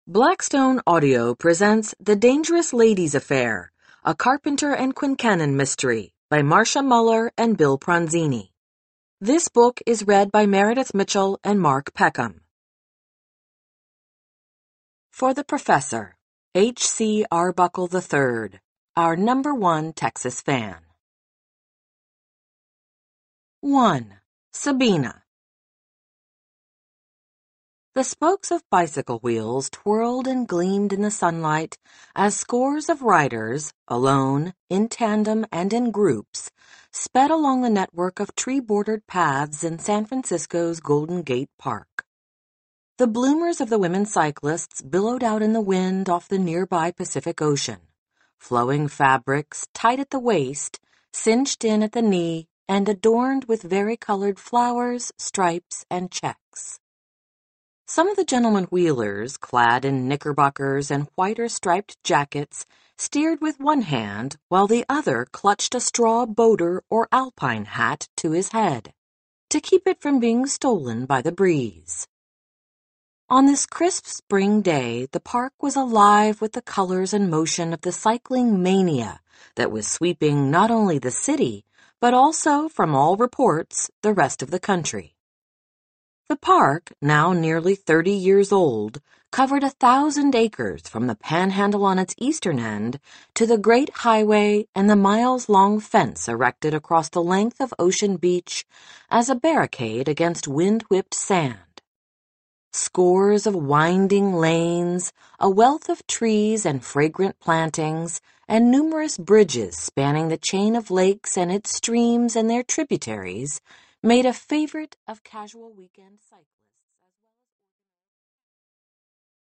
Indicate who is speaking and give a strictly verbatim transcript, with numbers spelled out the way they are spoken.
Speaker 1: Blackstone Audio presents The Dangerous Ladies Affair, a Carpenter and Quincannon mystery by Marcia Muller and Bill Pronzini. This book is read by Meredith Mitchell and Mark Peckham. For the Professor, H C Arbuckle the third, our number one Texas fan. one. Sabina. The spokes of bicycle wheels twirled and gleamed in the sunlight as scores of riders, alone, in tandem, and in groups, sped along the network of tree-bordered paths in San Francisco's Golden Gate Park. The bloomers of the women cyclists billowed out in the wind off the nearby Pacific Ocean, flowing fabrics tight at the waist, cinched in at the knee, and adorned with varicolored flowers, stripes, and checks. Some of the gentlemen wheelers, clad in knickerbockers and whiter striped jackets, steered with one hand while the other clutched a straw boater or alpine hat to his head, to keep it from being stolen by the breeze. On this crisp spring day, the park was alive with the colors and motion of the cycling mania that was sweeping not only the city, but also, from all reports, the rest of the country. The park, now nearly thirty years old, covered a thousand acres from the panhandle on its eastern end to the great highway and the miles-long fence erected across the length of Ocean Beach as a barricade against wind-whipped sand. Scores of winding lanes, a wealth of trees and fragrant plantings, and numerous bridges spanning the chain of lakes and its streams and their tributaries made a favorite of casual weekend cycling.